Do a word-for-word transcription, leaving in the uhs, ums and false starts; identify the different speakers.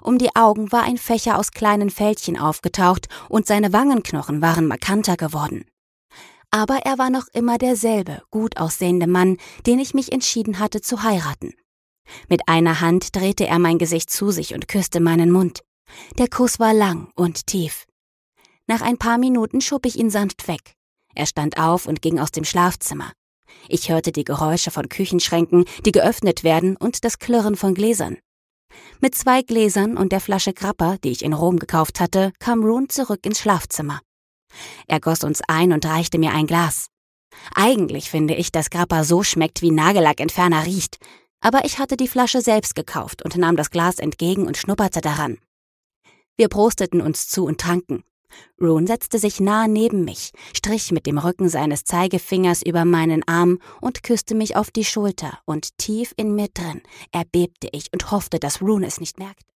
Speaker 1: Um die Augen war ein Fächer aus kleinen Fältchen aufgetaucht und seine Wangenknochen waren markanter geworden. Aber er war noch immer derselbe, gut aussehende Mann, den ich mich entschieden hatte zu heiraten. Mit einer Hand drehte er mein Gesicht zu sich und küsste meinen Mund. Der Kuss war lang und tief. Nach ein paar Minuten schob ich ihn sanft weg. Er stand auf und ging aus dem Schlafzimmer. Ich hörte die Geräusche von Küchenschränken, die geöffnet werden, und das Klirren von Gläsern. Mit zwei Gläsern und der Flasche Grappa, die ich in Rom gekauft hatte, kam Roone zurück ins Schlafzimmer. Er goss uns ein und reichte mir ein Glas. Eigentlich finde ich, dass Grappa so schmeckt, wie Nagellackentferner riecht. Aber ich hatte die Flasche selbst gekauft und nahm das Glas entgegen und schnupperte daran. Wir prosteten uns zu und tranken. Roone setzte sich nah neben mich, strich mit dem Rücken seines Zeigefingers über meinen Arm und küsste mich auf die Schulter, und tief in mir drin erbebte ich und hoffte, dass Roone es nicht merkte.